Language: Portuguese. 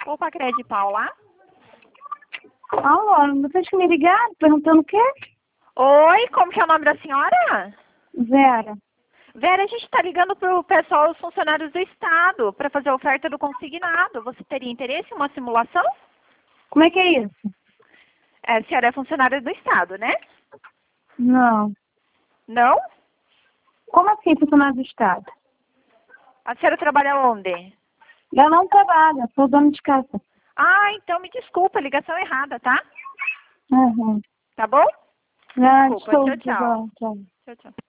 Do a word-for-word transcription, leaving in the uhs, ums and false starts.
Opa, Crédito Paula. Alô, vocês que me ligaram perguntando o quê? Oi, como que é o nome da senhora? Vera. Vera, a gente está ligando para o pessoal, os funcionários do Estado, para fazer a oferta do consignado. Você teria interesse em uma simulação? Como é que é isso? É, a senhora é funcionária do Estado, né? Não. Não? Como assim, funcionário do Estado? A senhora trabalha onde? Eu não trabalho, eu sou dona de casa. Ah, então me desculpa, ligação errada, tá? Uhum. Tá bom? Ah, Desculpa, tchau, desculpa, tchau. tchau. Tchau, tchau.